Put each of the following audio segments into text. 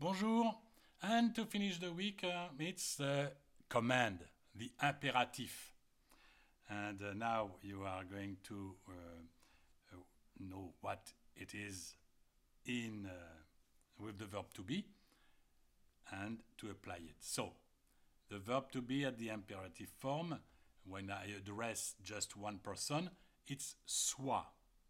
Bonjour. And to finish the week, it's the command, the imperative. And now you are going to know what it is in with the verb to be and to apply it. So, the verb to be at the imperative form, when I address just one person, it's soit.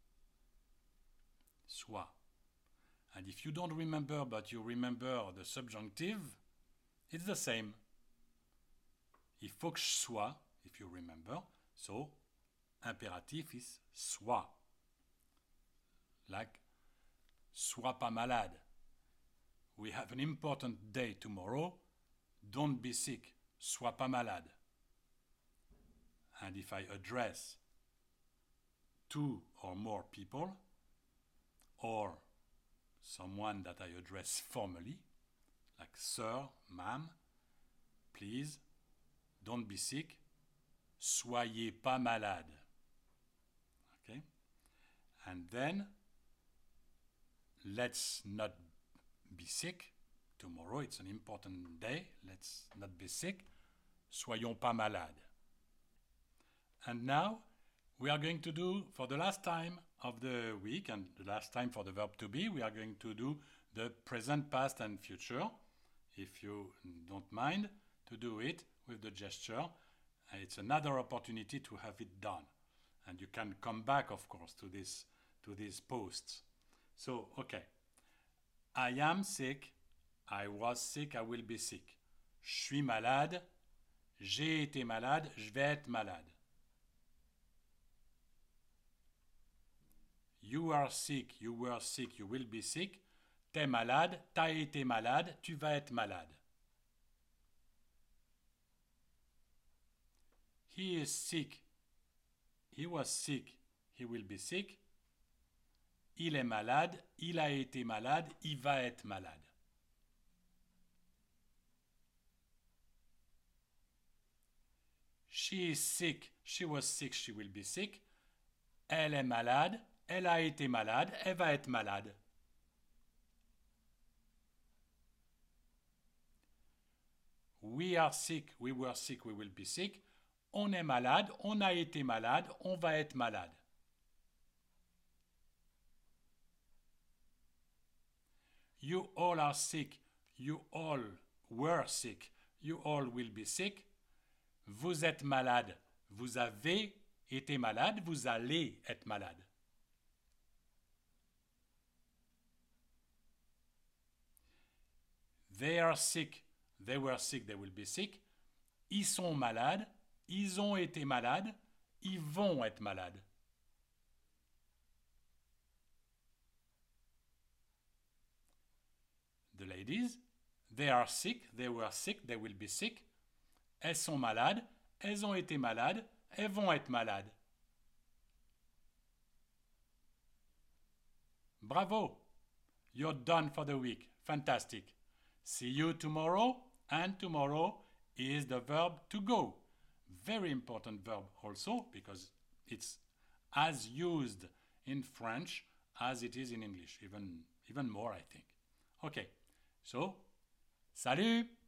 Soit. And if you don't remember, but you remember the subjunctive, it's the same. Il faut que je sois, if you remember. So, imperatif is sois. Like, sois pas malade. We have an important day tomorrow. Don't be sick. Sois pas malade. And if I address two or more people, or someone that I address formally, like sir, ma'am, please, don't be sick, soyez pas malade. Okay? And then, let's not be sick. Tomorrow, it's an important day. Let's not be sick. Soyons pas malades. And now, we are going to do, for the last time of the week, and the last time for the verb to be, we are going to do the present, past, and future. If you don't mind to do it with the gesture, it's another opportunity to have it done. And you can come back, of course, to these posts. So, okay. I am sick. I was sick. I will be sick. Je suis malade. J'ai été malade. Je vais être malade. You are sick, you were sick, you will be sick. T'es malade, t'as été malade, tu vas être malade. He is sick. He was sick, he will be sick. Il est malade, il a été malade, il va être malade. She is sick, she was sick, she will be sick. Elle est malade, elle a été malade, elle va être malade. We are sick, we were sick, we will be sick. On est malade, on a été malade, on va être malade. You all are sick, you all were sick, you all will be sick. Vous êtes malade, vous avez été malade, vous allez être malade. They are sick, they were sick, they will be sick. Ils sont malades, ils ont été malades, ils vont être malades. The ladies, they are sick, they were sick, they will be sick. Elles sont malades, elles ont été malades, elles vont être malades. Bravo! You're done for the week. Fantastic. See you tomorrow, and tomorrow is the verb to go. Very important verb also because it's as used in French as it is in English, even more I think. Okay, so, salut!